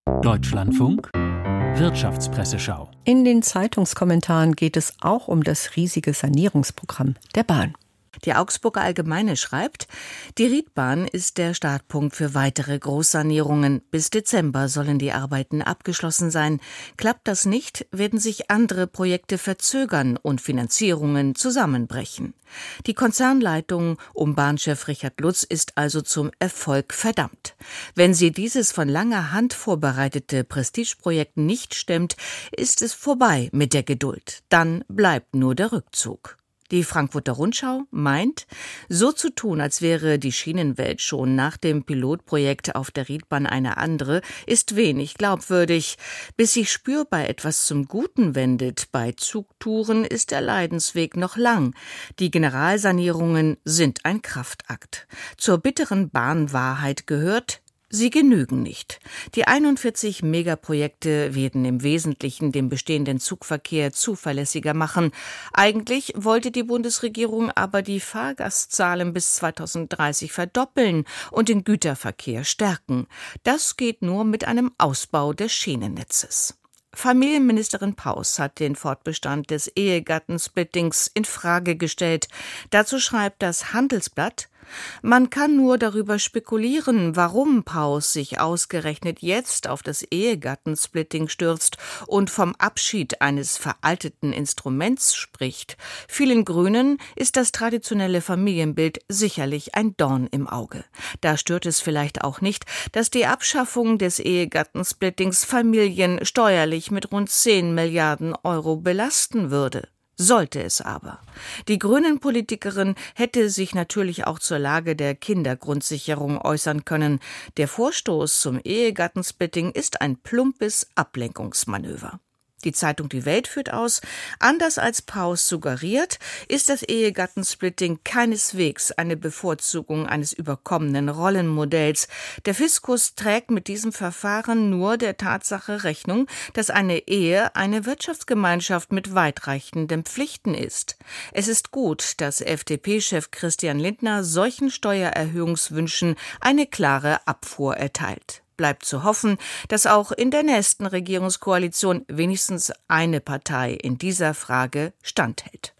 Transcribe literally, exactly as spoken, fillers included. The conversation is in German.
Deutschlandfunk Wirtschaftspresseschau. In den Zeitungskommentaren geht es auch um das riesige Sanierungsprogramm der Bahn. Die Augsburger Allgemeine schreibt, die Riedbahn ist der Startpunkt für weitere Großsanierungen. Bis Dezember sollen die Arbeiten abgeschlossen sein. Klappt das nicht, werden sich andere Projekte verzögern und Finanzierungen zusammenbrechen. Die Konzernleitung um Bahnchef Richard Lutz ist also zum Erfolg verdammt. Wenn sie dieses von langer Hand vorbereitete Prestigeprojekt nicht stemmt, ist es vorbei mit der Geduld. Dann bleibt nur der Rückzug. Die Frankfurter Rundschau meint, so zu tun, als wäre die Schienenwelt schon nach dem Pilotprojekt auf der Riedbahn eine andere, ist wenig glaubwürdig. Bis sich spürbar etwas zum Guten wendet bei Zugtouren, ist der Leidensweg noch lang. Die Generalsanierungen sind ein Kraftakt. Zur bitteren Bahnwahrheit gehört: sie genügen nicht. Die einundvierzig Megaprojekte werden im Wesentlichen den bestehenden Zugverkehr zuverlässiger machen. Eigentlich wollte die Bundesregierung aber die Fahrgastzahlen bis zweitausenddreißig verdoppeln und den Güterverkehr stärken. Das geht nur mit einem Ausbau des Schienennetzes. Familienministerin Paus hat den Fortbestand des Ehegattensplittings in Frage gestellt. Dazu schreibt das Handelsblatt: Man kann nur darüber spekulieren, warum Paus sich ausgerechnet jetzt auf das Ehegattensplitting stürzt und vom Abschied eines veralteten Instruments spricht. Vielen Grünen ist das traditionelle Familienbild sicherlich ein Dorn im Auge. Da stört es vielleicht auch nicht, dass die Abschaffung des Ehegattensplittings Familien steuerlich mit rund zehn Milliarden Euro belasten würde. Sollte es aber. Die Grünen-Politikerin hätte sich natürlich auch zur Lage der Kindergrundsicherung äußern können. Der Vorstoß zum Ehegattensplitting ist ein plumpes Ablenkungsmanöver. Die Zeitung Die Welt führt aus, anders als Paus suggeriert, ist das Ehegattensplitting keineswegs eine Bevorzugung eines überkommenen Rollenmodells. Der Fiskus trägt mit diesem Verfahren nur der Tatsache Rechnung, dass eine Ehe eine Wirtschaftsgemeinschaft mit weitreichenden Pflichten ist. Es ist gut, dass F D P-Chef Christian Lindner solchen Steuererhöhungswünschen eine klare Abfuhr erteilt. Bleibt zu hoffen, dass auch in der nächsten Regierungskoalition wenigstens eine Partei in dieser Frage standhält.